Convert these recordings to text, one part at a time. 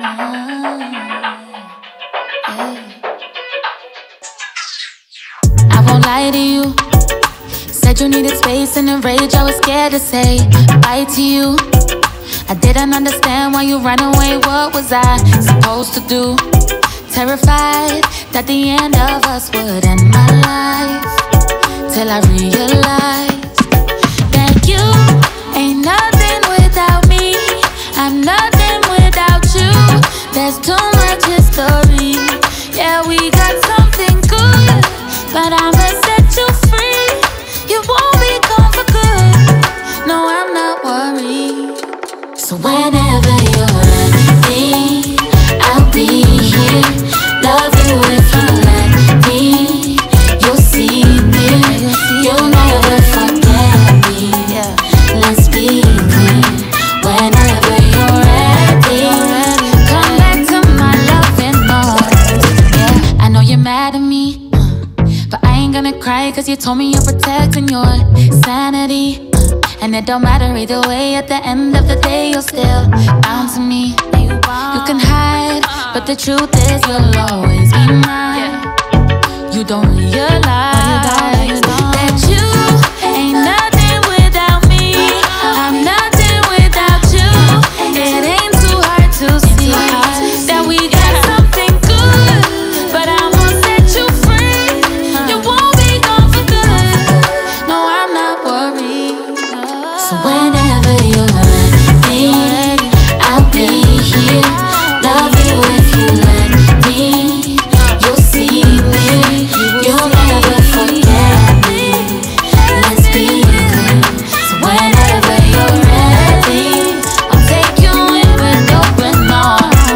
I won't lie to you. Said you needed space and in rage I was scared to say bye to you. I didn't understand why you ran away. What was I supposed to do? Terrified that the end of us would end my life. Till I realized that you ain't nothing without me. I'm nothing without you. There's too much history. Yeah, we got something good, but I'ma set you free. You won't be gone for good. No, I'm not worried. So whenever you're ready, I'll be here. Love you if you let me. You'll see me. You'll never forget me. Let's be clear. Whenever you're ready, come back to my loving arms. Yeah, I know you're mad at me, but I ain't gonna cry, cause you told me you're protecting your sanity. And it don't matter either way, at the end of the day you're still bound to me. You can hide, but the truth is you'll always be mine. You don't realize that you ain't nothing without me. I'm nothing without you. It ain't too hard to see that we got something good, but I'm gonna set you free. You won't be gone for good. No, I'm not worried. So whenever you're ready, I'll be here. Love you if you let me. You'll see me. You'll never forget me. Let's be clear. So whenever you're ready, I'll take you in with open arms.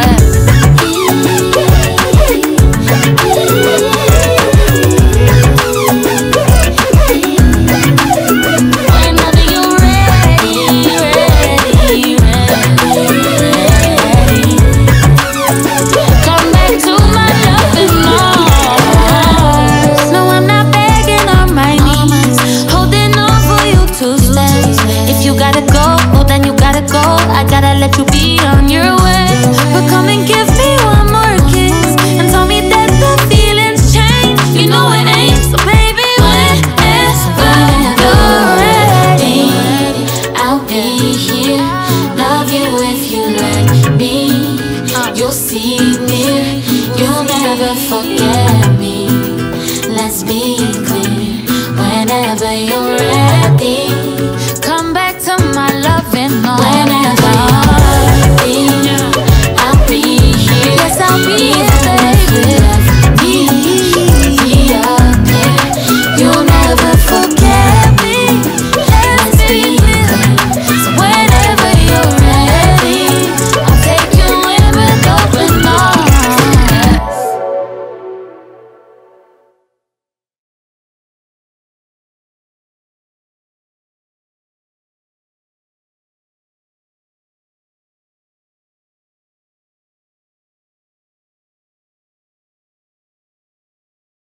Whenever you're ready, come back to my loving arms. No, I'm not begging on my knees, holding on for you to stay. If you gotta go, well then you gotta go. I gotta let you be on your way. But come and give me one more kiss and tell me that the feelings change. You know it ain't, so baby, whenever you're ready, I'll be here. Love you if you let me. You'll see me. You'll never forget